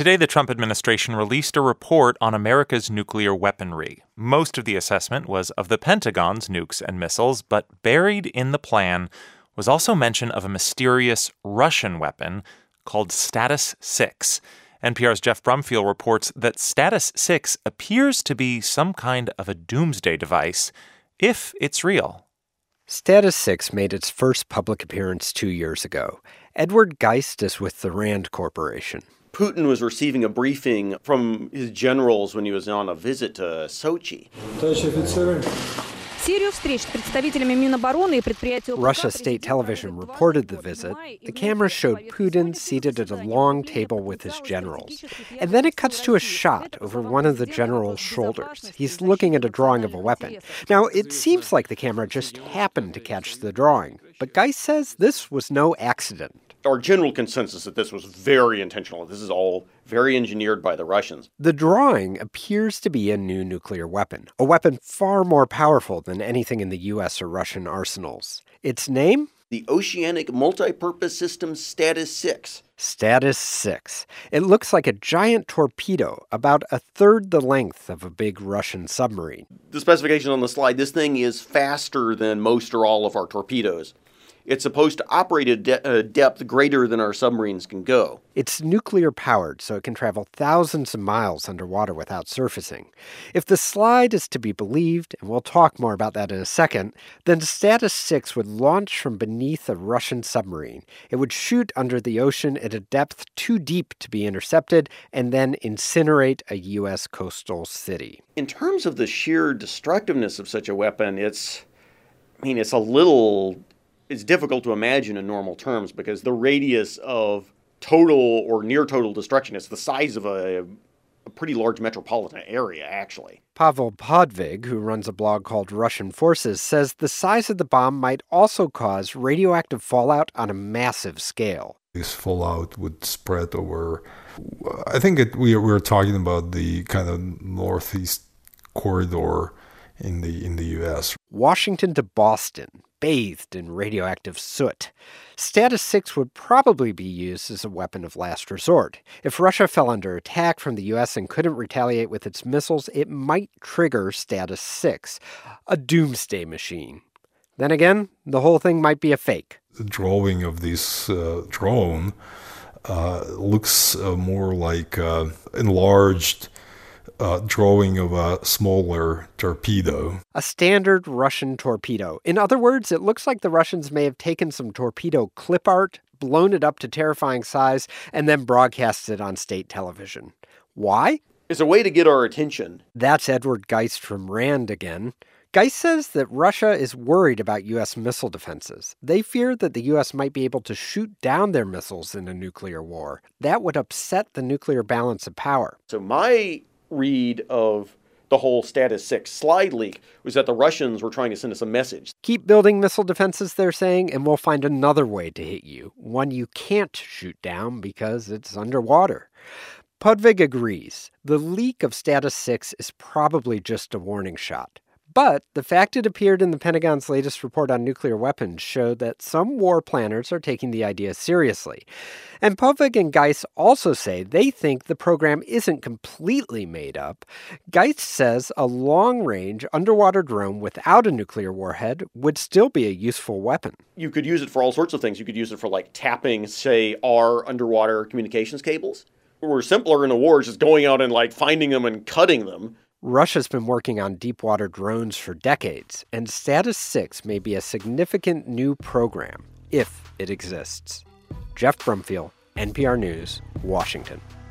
Today, the Trump administration released a report on America's nuclear weaponry. Most of the assessment was of the Pentagon's nukes and missiles, but buried in the plan was also mention of a mysterious Russian weapon called Status 6. NPR's Jeff Brumfiel reports that Status 6 appears to be some kind of a doomsday device, if it's real. Status 6 made its first public appearance 2 years ago. Edward Geist is with the RAND Corporation. Putin was receiving a briefing from his generals when he was on a visit to Sochi. Russia state television reported the visit. The camera showed Putin seated at a long table with his generals. And then it cuts to a shot over one of the generals' shoulders. He's looking at a drawing of a weapon. Now, it seems like the camera just happened to catch the drawing, but Geist says this was no accident. Our general consensus that this was very intentional. This is all very engineered by the Russians. The drawing appears to be a new nuclear weapon, a weapon far more powerful than anything in the U.S. or Russian arsenals. Its name? The Oceanic Multipurpose System Status 6. Status 6. It looks like a giant torpedo, about a third the length of a big Russian submarine. The specification on the slide, this thing is faster than most or all of our torpedoes. It's supposed to operate at a depth greater than our submarines can go. It's nuclear-powered, so it can travel thousands of miles underwater without surfacing. If the slide is to be believed, and we'll talk more about that in a second, then Status 6 would launch from beneath a Russian submarine. It would shoot under the ocean at a depth too deep to be intercepted, and then incinerate a U.S. coastal city. In terms of the sheer destructiveness of such a weapon, it's difficult to imagine in normal terms because the radius of total or near total destruction is the size of a pretty large metropolitan area, actually. Pavel Podvig, who runs a blog called Russian Forces, says the size of the bomb might also cause radioactive fallout on a massive scale. This fallout would spread over, I think we were talking about the kind of northeast corridor in the U.S. Washington to Boston, bathed in radioactive soot. Status 6 would probably be used as a weapon of last resort. If Russia fell under attack from the U.S. and couldn't retaliate with its missiles, it might trigger Status 6, a doomsday machine. Then again, the whole thing might be a fake. The drawing of this drone looks more like enlarged drawing of a smaller torpedo. A standard Russian torpedo. In other words, it looks like the Russians may have taken some torpedo clip art, blown it up to terrifying size, and then broadcast it on state television. Why? It's a way to get our attention. That's Edward Geist from RAND again. Geist says that Russia is worried about U.S. missile defenses. They fear that the U.S. might be able to shoot down their missiles in a nuclear war. That would upset the nuclear balance of power. So my read of the whole Status 6 slide leak was that the Russians were trying to send us a message. Keep building missile defenses, they're saying, and we'll find another way to hit you, one you can't shoot down because it's underwater. Podvig agrees. The leak of Status 6 is probably just a warning shot. But the fact it appeared in the Pentagon's latest report on nuclear weapons showed that some war planners are taking the idea seriously. And Podvig and Geist also say they think the program isn't completely made up. Geist says a long-range underwater drone without a nuclear warhead would still be a useful weapon. You could use it for all sorts of things. You could use it for, tapping, say, our underwater communications cables. Or simpler in a war is just going out and, finding them and cutting them. Russia's been working on deep-water drones for decades, and Status 6 may be a significant new program, if it exists. Jeff Brumfiel, NPR News, Washington.